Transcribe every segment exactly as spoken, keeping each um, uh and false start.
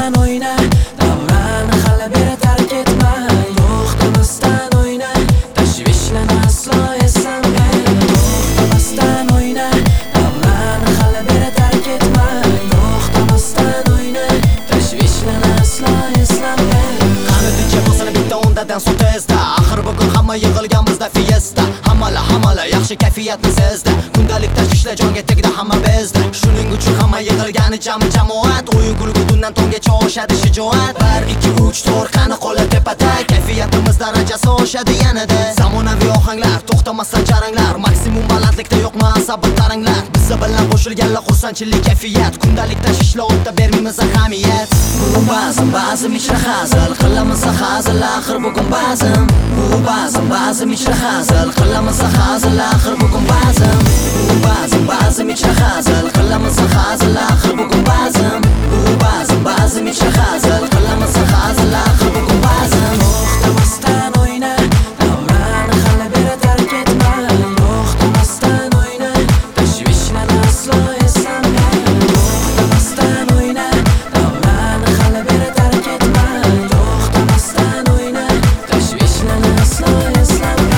To'xtamasdan o'yna, davrani hali beri tark etma. To'xtamasdan o'yna, tashvishlarni aslo eslamga. To'xtamasdan o'yna, davrani hali beri tark etma. To'xtamasdan o'yna, tashvishlarni aslo eslamga. Qani tinchi bo'lsin bitta o'ndadan so'ng tezda. Axir bugun hamma yig'ilgan bizda fiesta. Hamala hamala yaxshi kayfiyatni sezdi. Kundalik tashvishlar jonga tegdi hamma bezdi. Shuning uchun hamma yig'ilgani jami jamoat. O'yin kulgu tundan tongacha oshadi shijoat. bir ikki uch to'rt qani qo'li tepada. Kayfiyatimiz darajasi oshadi yanada. Zamonaviy ohanglar, to'xtamasdan jaranglar. Maksimum balandlikda yo'qmi asabot taranglar. Bizga bilan qo'shilganlar xursandchilik kayfiyat. Kundalik tashvishlar o'tda bermaymiz ahamiyat. Bu ba'zan ba'zan ichra hazil qilamiz hazil axir bugun ba'zan. Bu ba'zan ba'zan ichra hazil qilamiz hazil axir bugun ba'zan. Bu ba'zan ba'zan ichra hazil qilamiz hazil axir bugun ba'zan. Bu ba'zan ba'zan ichra hazil qilamiz hazil axir bugun ba'zan. To'xtamasdan o'yna, davrani hali beri tark etma. To'xtamasdan o'yna, tashvishlarni aslo eslamga. To'xtamasdan o'yna, davrani hali beri tark etma. To'xtamasdan o'yna, tashvishlarni aslo eslamga.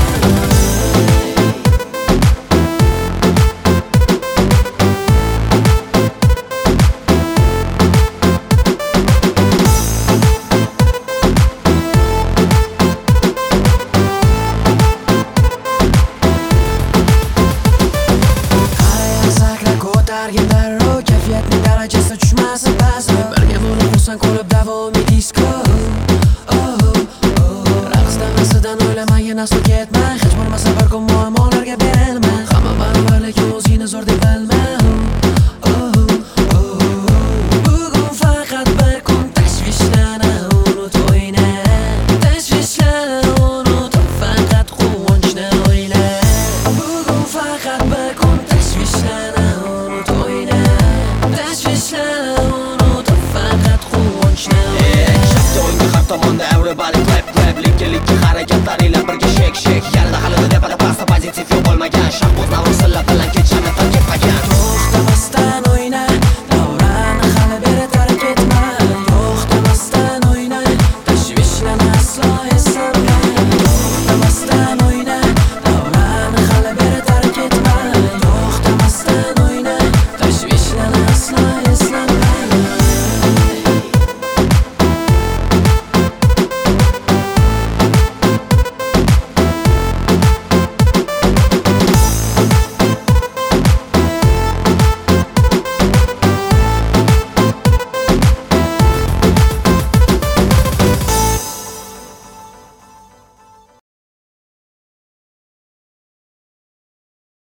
Ko'targin darrov, kayfiyatning darajasi tushmasin ba'zi. Birga bo'lib xursand qolib davomiy disko. Raqs damasidan o'ylamagin aslo ketma. Hech bo'lmasa bir kun muammolarga berilma. Hamma barobar lekin o'zingni zo'r deb bilma. Bugun faqat bir kun tashvishlarni unut o'yna. Tashvishlarni unutib faqat quvonchni o'yla. Bugun faqat bir kun tashvishlarni unut o'yna. Tashvishlarni unutib faqat quvonchni o'yla. Shakta o'yinga har tomonda everybody clap clap. Likka likka harakatlar ila birga shake shake. Yanada